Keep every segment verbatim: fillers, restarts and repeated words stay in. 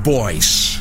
voice.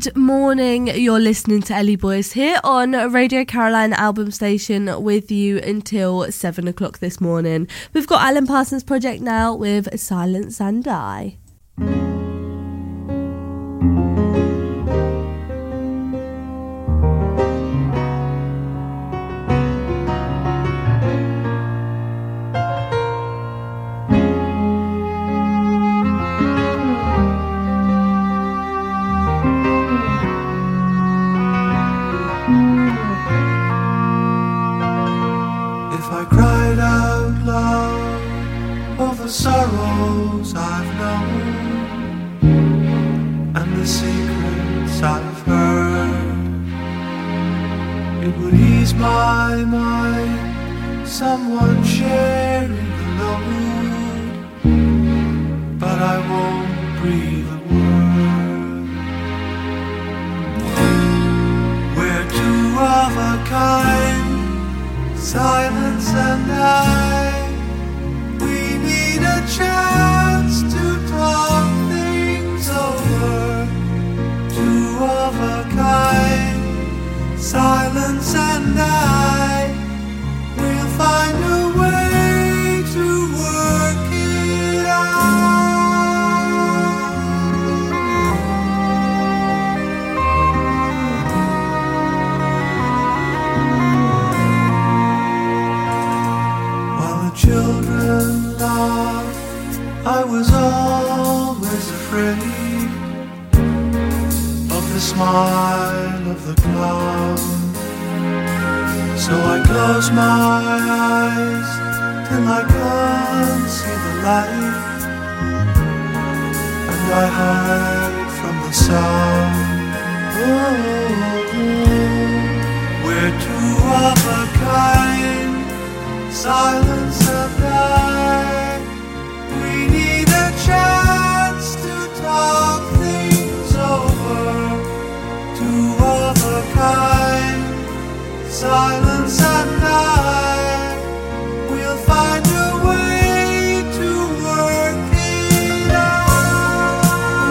Good morning, you're listening to Ellie Boyce here on Radio Caroline Album Station with you until seven o'clock this morning. We've got Alan Parsons Project now with Silence and I. Sorrows I've known and the secrets I've heard, it would ease my mind, someone sharing the load, but I won't breathe a word. We're two of a kind, silence and I. A chance to talk things over. Two of a kind, silence and I. We'll find a way to work it out. While the children laugh, I was always afraid of the smile of the clown. So I close my eyes till I can't see the light, and I hide from the sound. Oh, we're two of a kind, silence and I. Chance to talk things over. Two of a kind, silence and I. We'll find a way to work it out.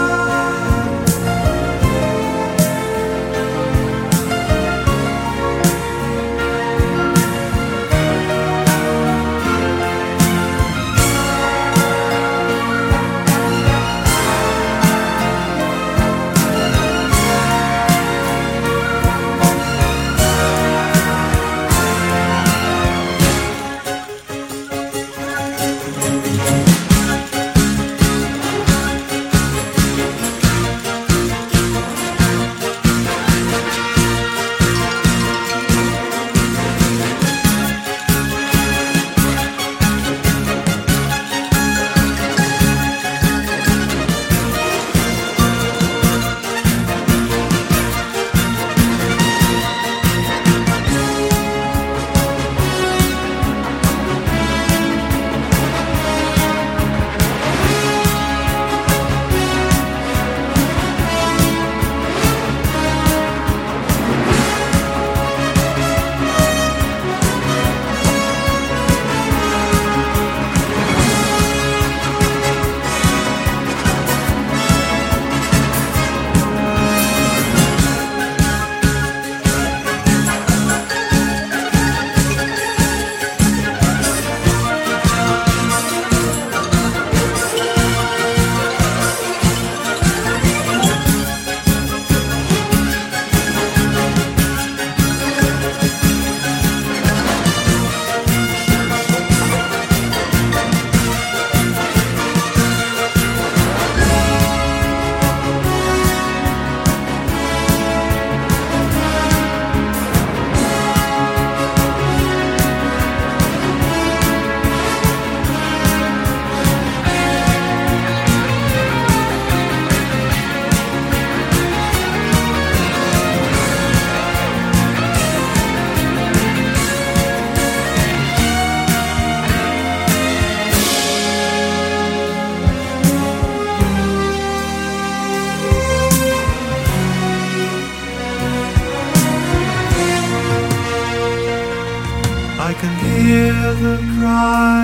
hear the cry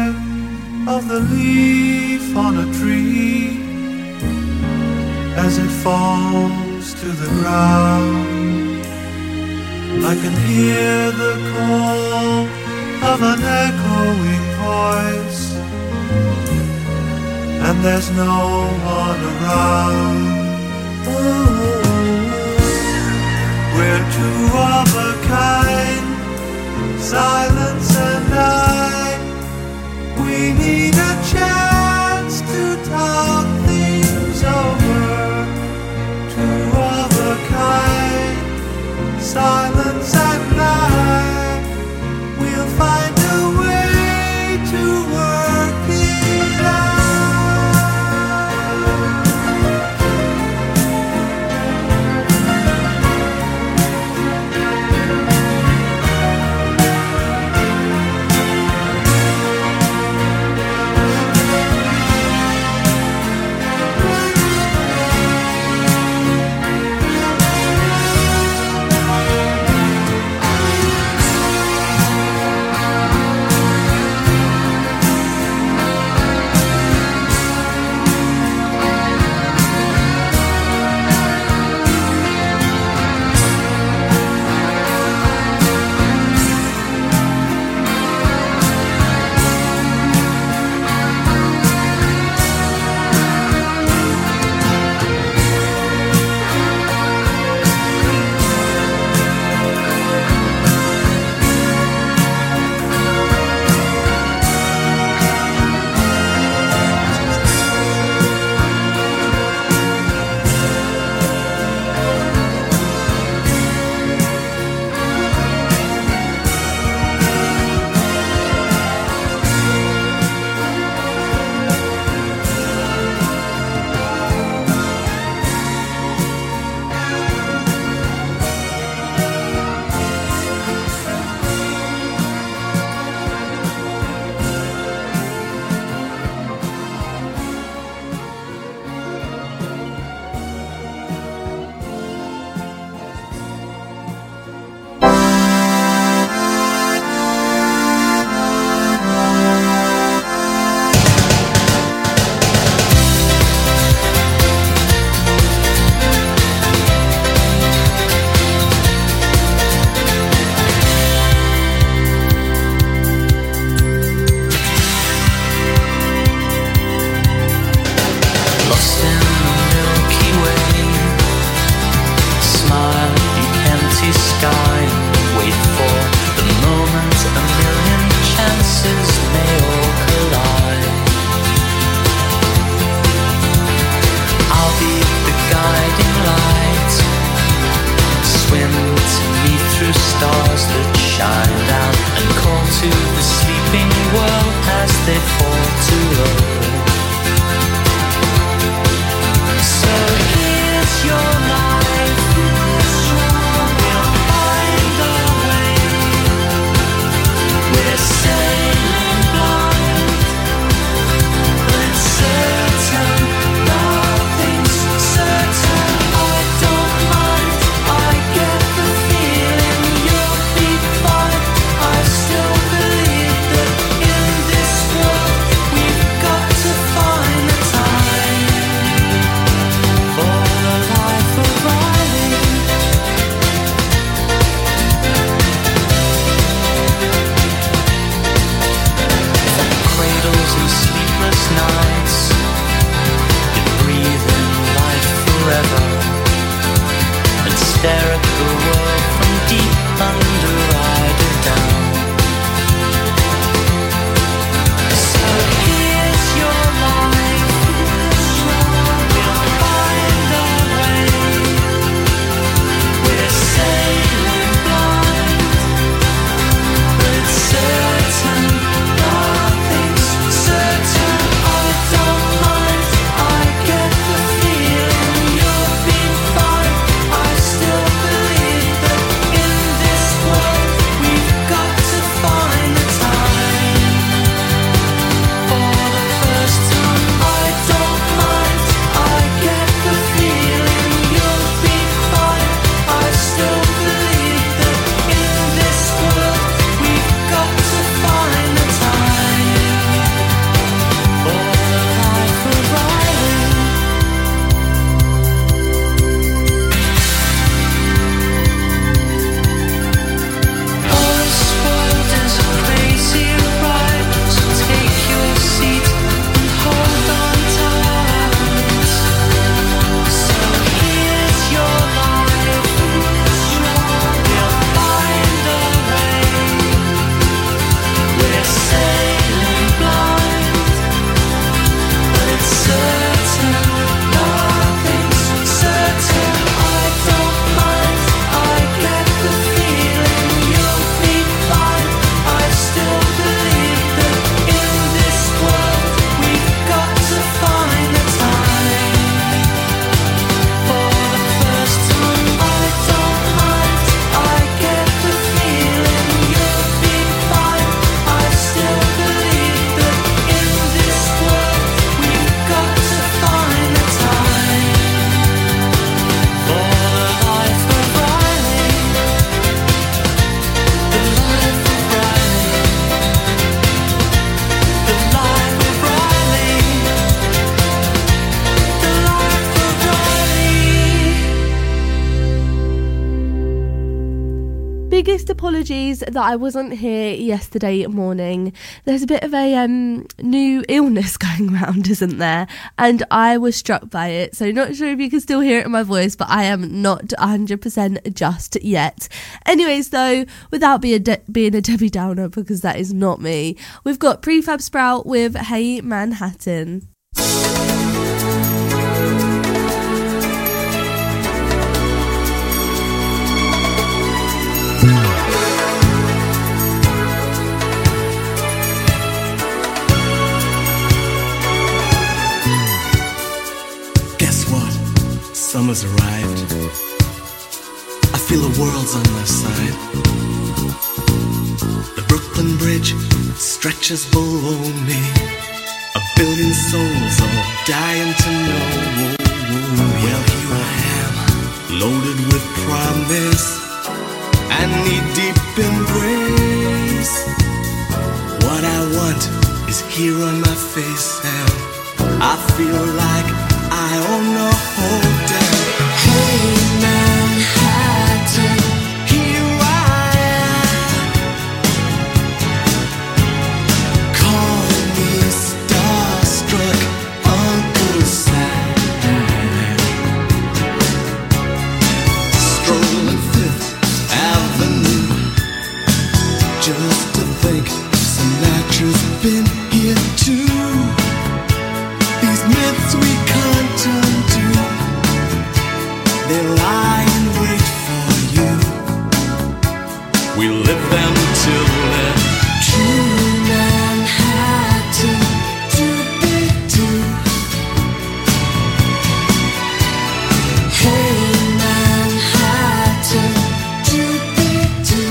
of the leaf on a tree as it falls to to the ground. I can hear the call of an echoing voice, and there's no one around. Ooh, we're two of a kind, silence and I. We need a chance to talk things over. Two of a kind, silence and I. We'll find a way to work it out. Got biggest apologies that I wasn't here yesterday morning. There's a bit of a um, new illness going around, isn't there? And I was struck by it. So not sure if you can still hear it in my voice, but I am not one hundred percent just yet. Anyways, though, without being a, de- being a Debbie Downer, because that is not me, we've got Prefab Sprout with Hey Manhattan. Summer's arrived. I feel the world's on my side. The Brooklyn Bridge stretches below me. A billion souls all dying to know. Well, here I am, loaded with promise and knee-deep in grace. What I want is here on my face, and I feel like I own the whole day. Hey Manhattan, here I am. Call me starstruck Uncle Sam. Strolling Fifth Avenue, just to think Sinatra's been here too. These myths we can't undo, they lie in wait for you. We live them till they're true. Manhattan, do-be-do. Hey Manhattan, do-be-do.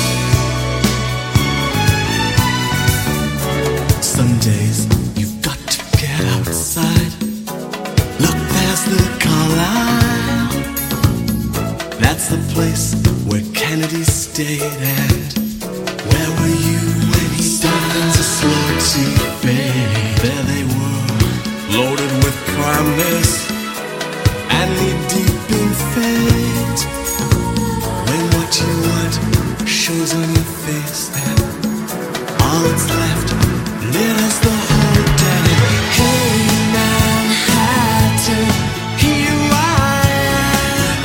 Some days you've got to get outside. Look, there's the Carlisle. That's the place where Kennedy stayed at. Where were you when he died into Slotty Bay? There they were, loaded with promise and knee-deep in fate. When what you want shows on your face, and all that's left litters the whole day. Hey Manhattan, here I am.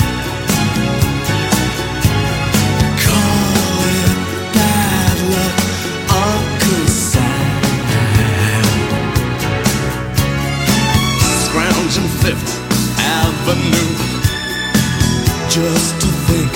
Call it bad luck, Uncle Sam. Scrounging Fifth Avenue, just to think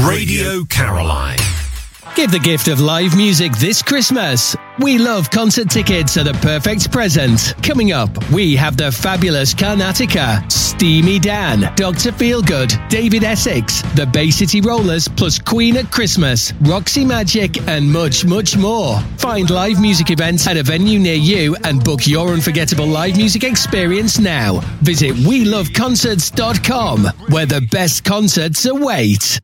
Radio Caroline. Give the gift of live music this Christmas. We Love concert tickets are the perfect present. Coming up, we have the fabulous Carnatica, Steamy Dan, Doctor Feelgood, David Essex, the Bay City Rollers, plus Queen at Christmas, Roxy Magic, and much, much more. Find live music events at a venue near you and book your unforgettable live music experience now. Visit we love concerts dot com, where the best concerts await.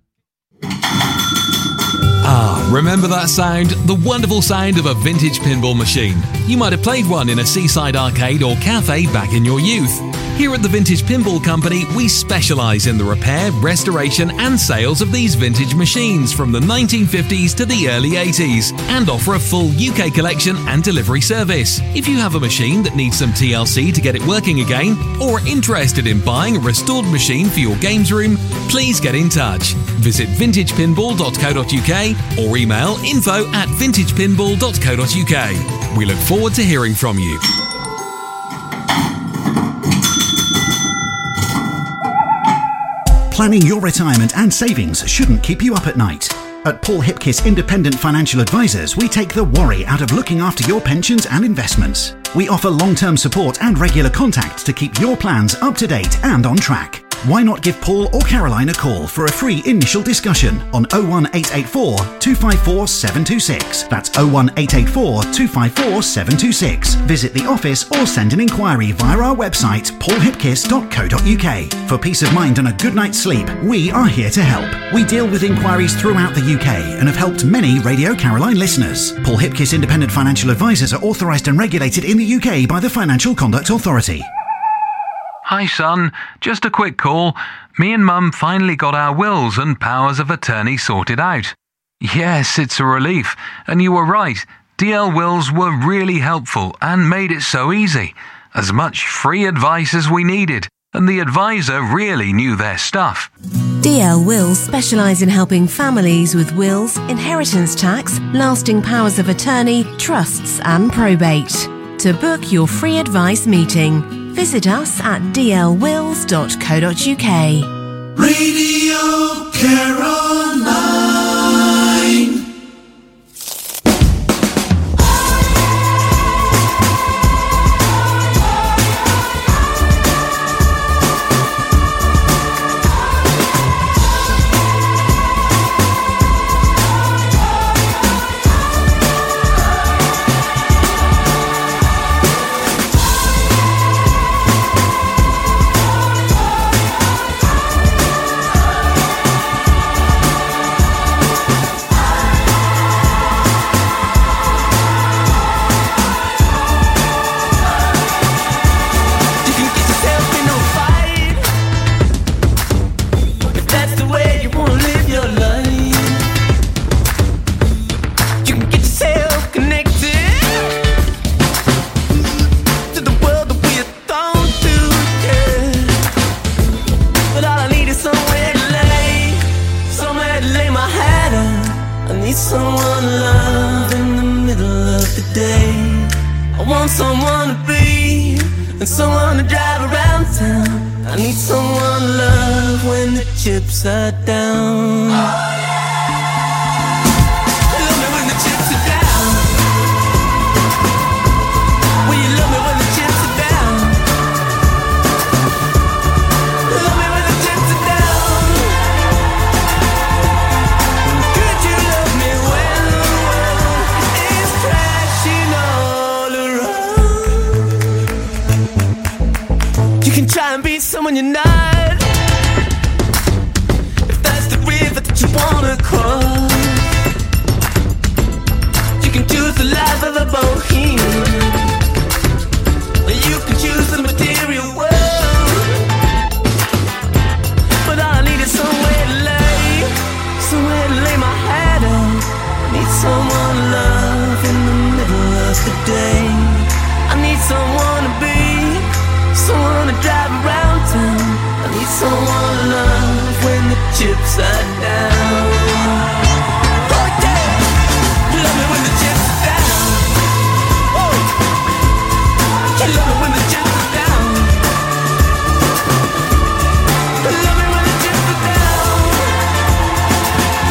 Ah, remember that sound? The wonderful sound of a vintage pinball machine. You might have played one in a seaside arcade or cafe back in your youth. Here at the Vintage Pinball Company, we specialise in the repair, restoration and sales of these vintage machines from the nineteen fifties to the early eighties and offer a full U K collection and delivery service. If you have a machine that needs some T L C to get it working again or are interested in buying a restored machine for your games room, please get in touch. Visit vintage pinball dot co dot uk or email info at vintage pinball dot co dot uk. We look forward to hearing from you. Planning your retirement and savings shouldn't keep you up at night. At Paul Hipkiss Independent Financial Advisors, we take the worry out of looking after your pensions and investments. We offer long-term support and regular contact to keep your plans up to date and on track. Why not give Paul or Caroline a call for a free initial discussion on oh one eight eight four, two five four, seven two six. That's oh one eight eight four, two five four, seven two six. Visit the office or send an inquiry via our website paul hipkiss dot co dot uk. For peace of mind and a good night's sleep, we are here to help. We deal with inquiries throughout the U K and have helped many Radio Caroline listeners. Paul Hipkiss Independent Financial Advisors are authorised and regulated in the U K by the Financial Conduct Authority. Hi son, just a quick call. Me and Mum finally got our wills and powers of attorney sorted out. Yes, it's a relief, and you were right. D L Wills were really helpful and made it so easy. As much free advice as we needed, and the advisor really knew their stuff. D L Wills specialise in helping families with wills, inheritance tax, lasting powers of attorney, trusts and probate. To book your free advice meeting, visit us at d l wills dot co dot uk. Radio Caroline. Upside down. Love me when the chips are down. Will you love me when the chips are down? Love me when the chips are down. Could you love me when the world is crashing all around? You can try and be someone you're not. You wanna cross. You can choose the life of a bohemian, or you can choose the material world. But all I need is somewhere to lay, somewhere to lay my head out. I need someone to love in the middle of the day. I need someone to be, someone to drive around town. I need someone to love when the chips are down. Oh yeah, love me when the chips are down. Oh, you love me when the chips are down. Love me when the chips are down.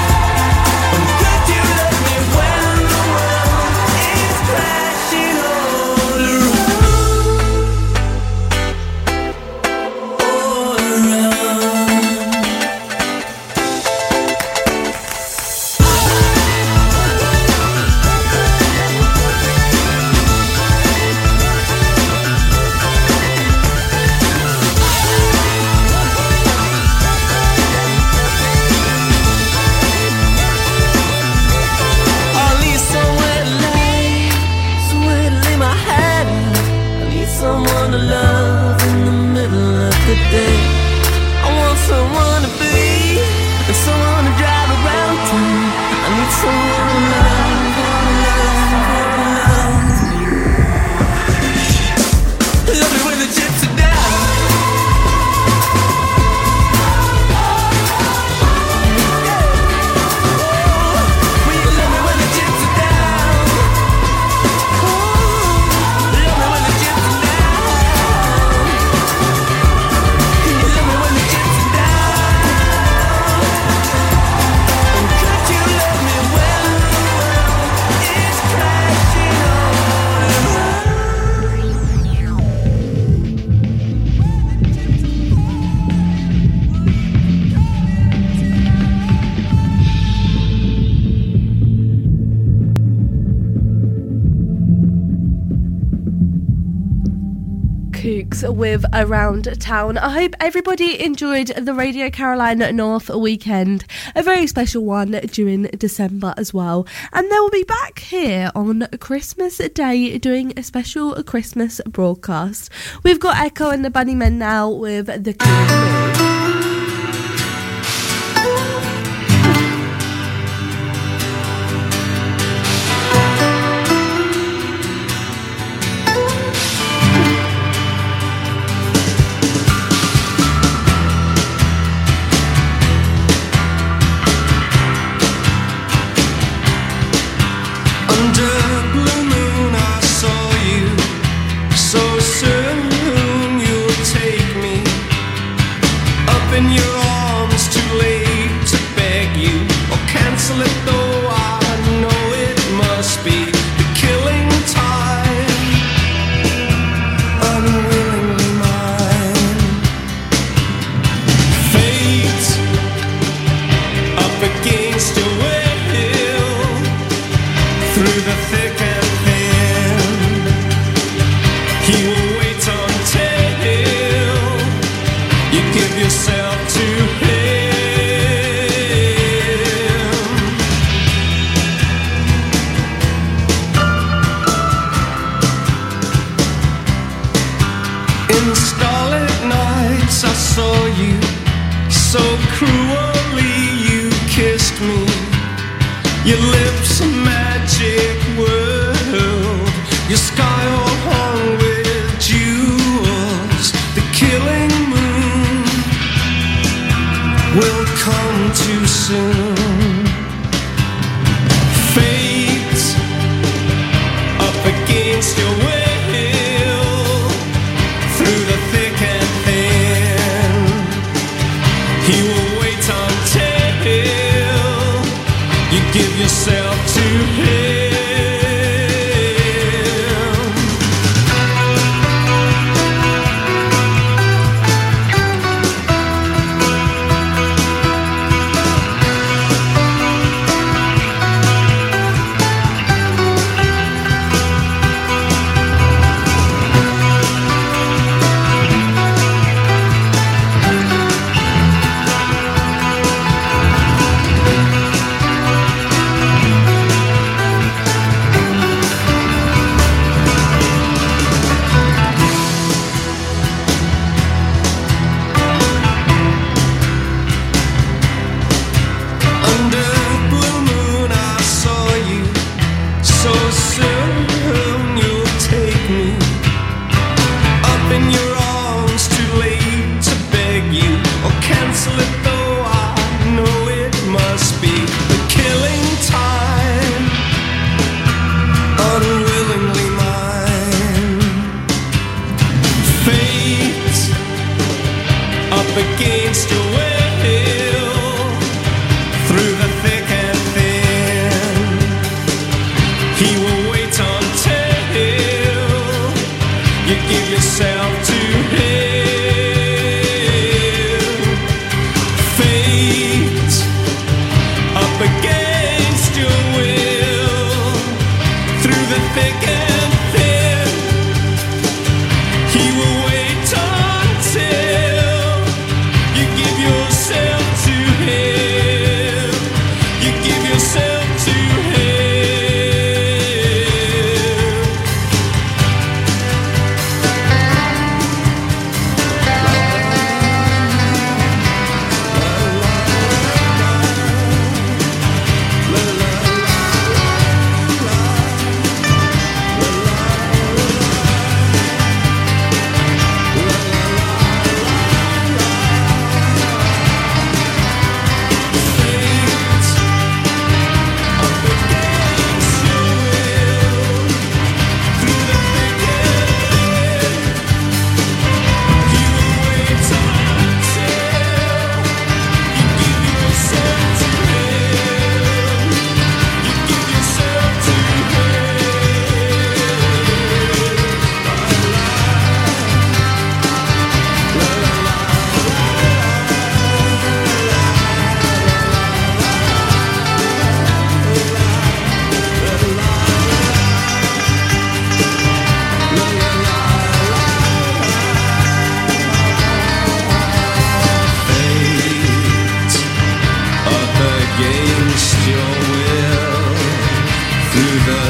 Kooks with Around Town. I hope everybody enjoyed the Radio Caroline North weekend, a very special one during December as well. And they will be back here on Christmas Day doing a special Christmas broadcast. We've got Echo and the Bunnymen now with the King.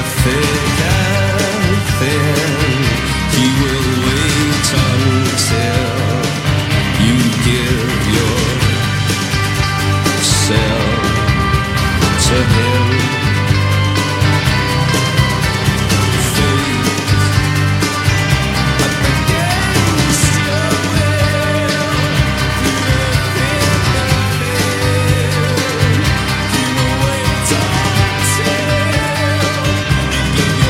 thick and thin. He will wait until you give yourself to him. Give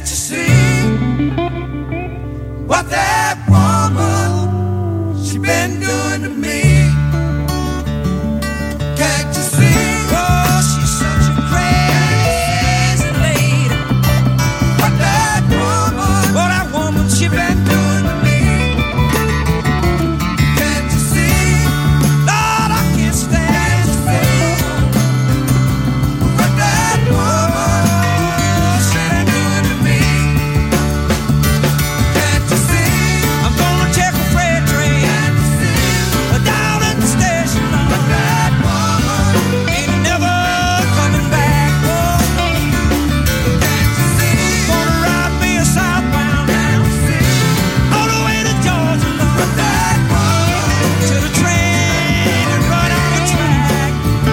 you see what that woman, she been doing to me? Can't you see? Oh, she's such a crazy lady. What that woman, what that woman, she been doing to me? Can't you see? Lord, I can't stand to see what that woman, she been doing to me. Can't you see? I'm gonna check a freight train. Can't you see? Down at the station. But that woman ain't never coming back. Oh, can't you see? Gonna ride me a southbound. Can't you see? All the way to Georgia. But that woman to the train and run out the track.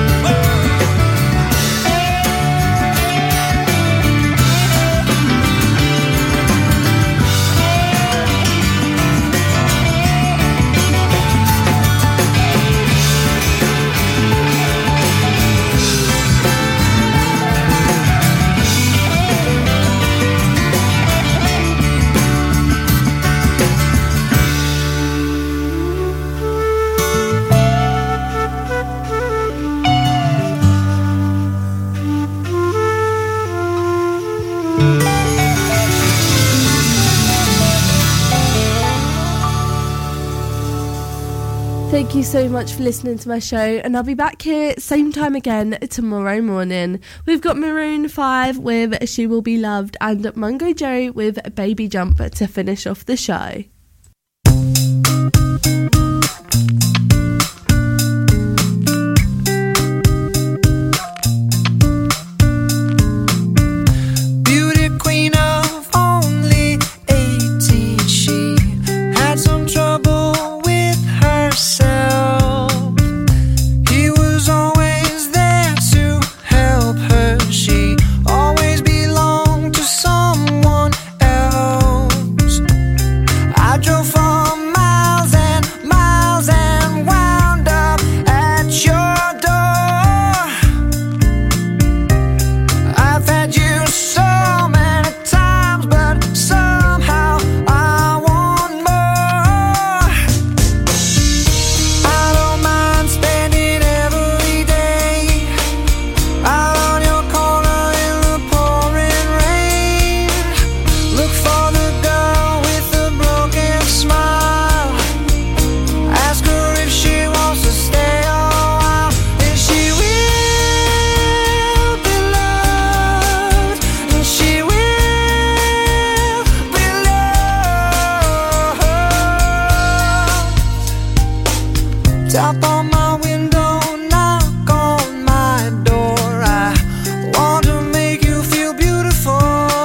Thank you so much for listening to my show, and I'll be back here same time again tomorrow morning. We've got Maroon five with She Will Be Loved and Mungo Joe with Baby Jump to finish off the show. Beauty queen of only eighteen, she had some trouble with herself. He was always there to help her. She always belonged to someone else. I drove for miles and miles and wound up at your door. I've had you so many times, but somehow I want more. I don't mind spending every day out on your corner in the pouring rain. Look for the girl with the broken smile. Ask her if she wants to stay a while. And she will be loved. And she will be loved. Tap on my window, knock on my door. I want to make you feel beautiful.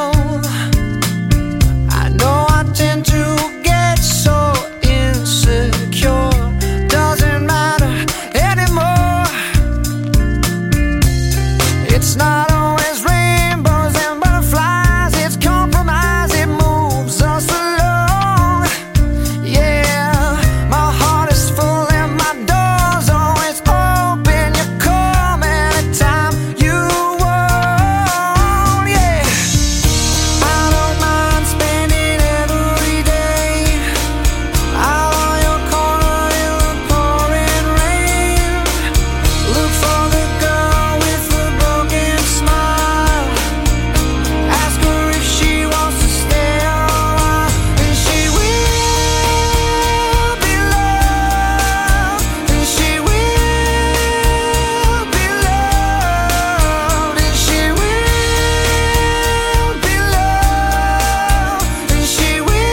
I know I tend to get so insecure. Doesn't matter anymore. It's not always rainbows and butterflies. It's compromise. It moves us along. Yeah, my heart is full and my door's always open. You come anytime you want. Yeah, I don't mind spending every day out on your corner in the pouring rain. Look for the girl with the broken smile. Ask her if she wants to stay a while. And she will be loved. And she will be loved. And she will be loved. And she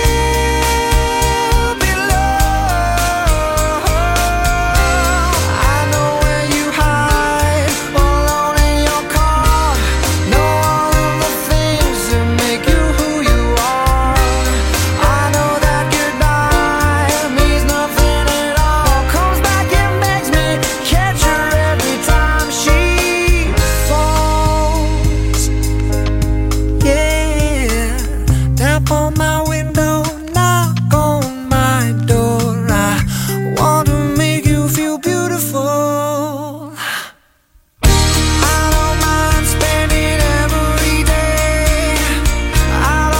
will be loved. I know where you hide, alone in your car. Know all of the things that make you who you are. I know that goodbye means nothing at all. Comes back and begs me, catch her every time she falls. Yeah, tap on my window, knock on my door. I want to make you feel beautiful. I don't mind spending every day out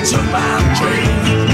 into my dream.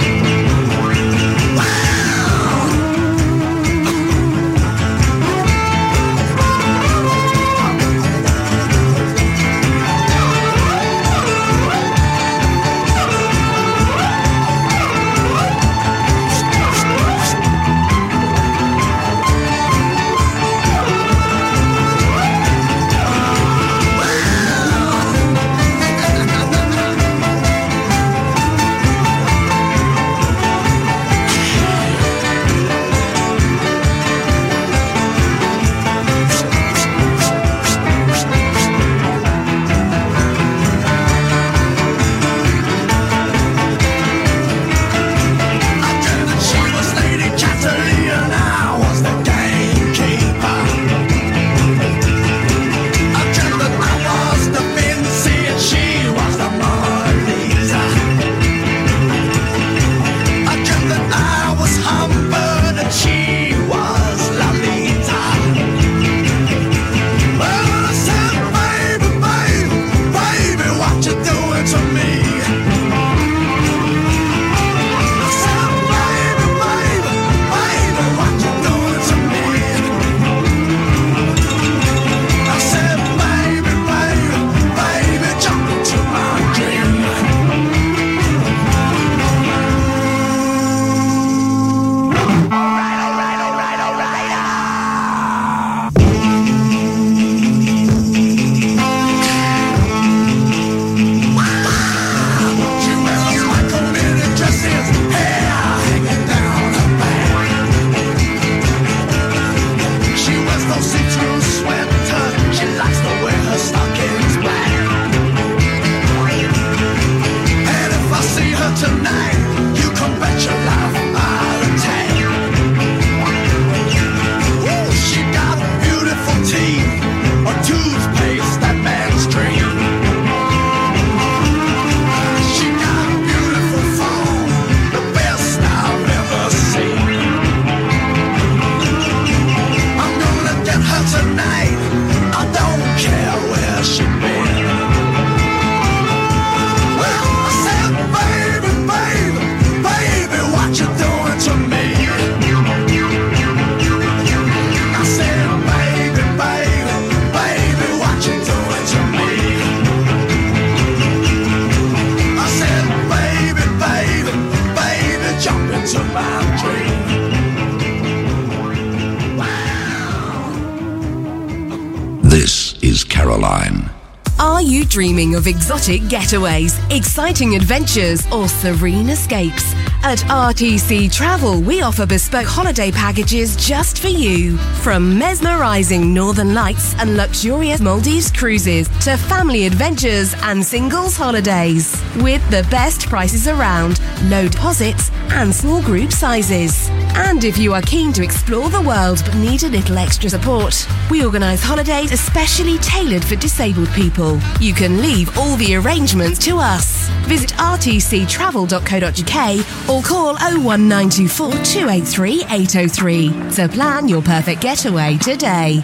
This is Caroline. Are you dreaming of exotic getaways, exciting adventures, or serene escapes? At R T C Travel, we offer bespoke holiday packages just for you. From mesmerizing northern lights and luxurious Maldives cruises to family adventures and singles holidays. With the best prices around, low deposits and small group sizes. And if you are keen to explore the world but need a little extra support, we organise holidays especially tailored for disabled people. You can leave all the arrangements to us. Visit r t c travel dot co dot u k or call oh one nine two four two eight three eight oh three to plan your perfect getaway today.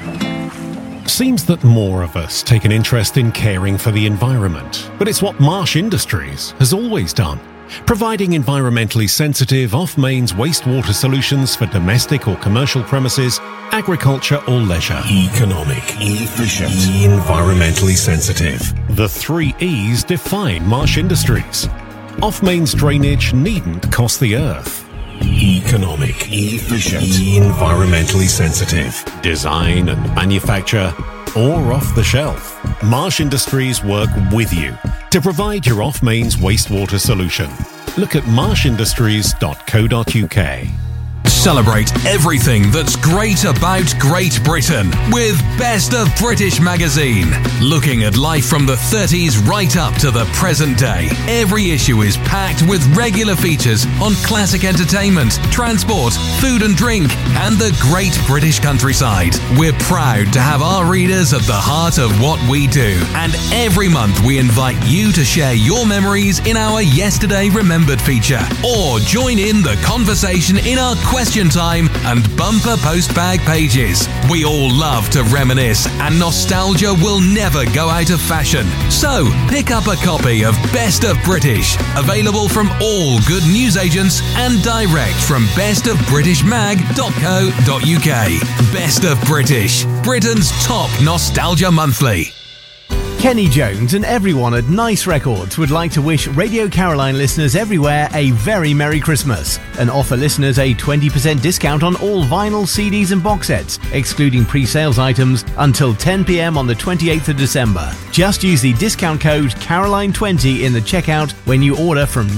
Seems that more of us take an interest in caring for the environment, but it's what Marsh Industries has always done. Providing environmentally sensitive off-mains wastewater solutions for domestic or commercial premises, agriculture or leisure. Economic, efficient, environmentally sensitive. The three E's define Marsh Industries. Off-mains drainage needn't cost the earth. Economic, efficient, environmentally sensitive. Design and manufacture, or off the shelf. Marsh Industries work with you to provide your off-mains wastewater solution. Look at marsh industries dot co dot u k. Celebrate everything that's great about Great Britain with Best of British magazine. Looking at life from the thirties right up to the present day. Every issue is packed with regular features on classic entertainment, transport, food and drink, and the great British countryside. We're proud to have our readers at the heart of what we do. And every month we invite you to share your memories in our Yesterday Remembered feature. Or join in the conversation in our question Question Time and Bumper Postbag pages. We all love to reminisce, and nostalgia will never go out of fashion. So, pick up a copy of Best of British, available from all good newsagents and direct from best of british mag dot co dot uk. Best of British, Britain's top nostalgia monthly. Kenny Jones and everyone at Nice Records would like to wish Radio Caroline listeners everywhere a very Merry Christmas and offer listeners a twenty percent discount on all vinyl, C Ds and box sets, excluding pre-sales items, until ten p.m. on the twenty-eighth of December. Just use the discount code Caroline twenty in the checkout when you order from